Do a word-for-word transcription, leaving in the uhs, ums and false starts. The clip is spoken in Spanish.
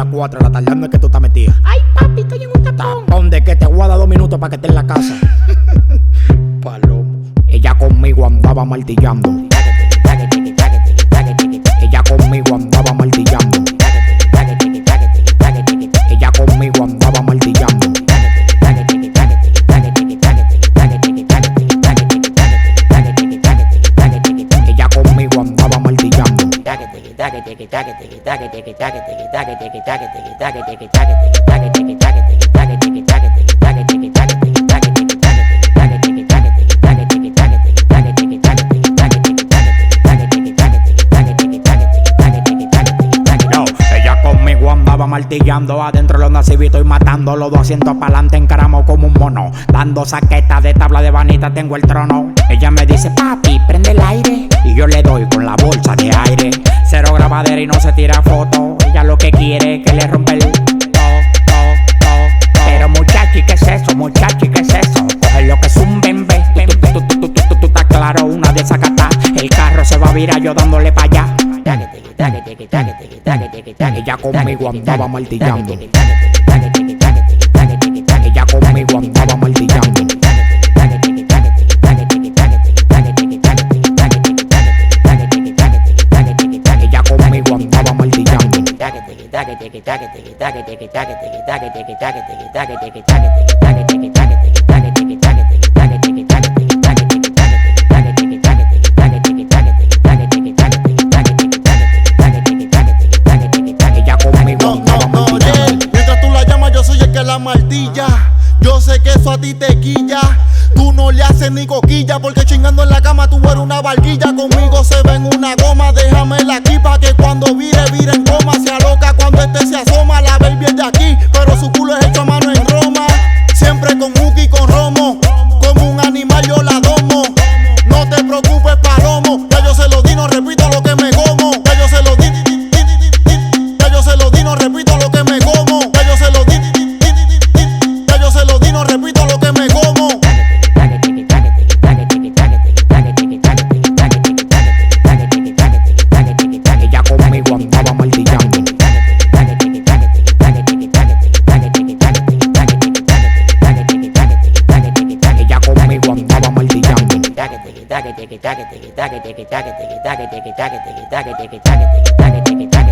las cuatro de la tarde, ¿dónde es que tú estás metida? Ay, papi, estoy en un tapón. ¿Dónde que te voy a dar dos minutos para que estés en la casa? Palomo. Ella conmigo andaba martillando. Ella conmigo andaba martillando. Ella conmigo andaba martillando. Ella conmigo andaba martillando. Martillando adentro los nacivitos y matando los doscientos pa'lante encaramo como un mono. Dando saquetas de tabla de vanita tengo el trono. Ella me dice, papi, prende el aire. Y yo le doy con la bolsa de aire. Cero grabadera y no se tira foto. Ella lo que quiere es que le rompe el to, to, to, to. Pero muchachi, ¿qué es eso? Muchachi, ¿qué es eso? Coge lo que es un bembe. Tú, tú, tú, tú, tú, tú, tú, estás claro, una de esas el carro se va a virar yo dándole pa' allá. Ella conmigo andaba martillando. Ella conmigo andaba martillando. Ella conmigo andaba martillando. La martilla, yo sé que eso a ti te quilla. Tú no le haces ni coquilla, porque chingando en la cama tú eres una barquilla. Conmigo se ven una goma, déjamela aquí pa' que cuando vire, vire en coma. Se aloca cuando este se asoma, la baby es de aquí, pero su culo es hecho a mano en Roma. Siempre con Uki y con Romo, como un animal yo la domo. No te preocupes, palomo, ya yo se lo di, no repito lo que me como. Ya yo se lo di, ya yo se lo di, no repito lo que me como. Ya yo se lo di. No repito lo que me como. Ella conmigo andaba martillando. Ella conmigo andaba martillando. Ella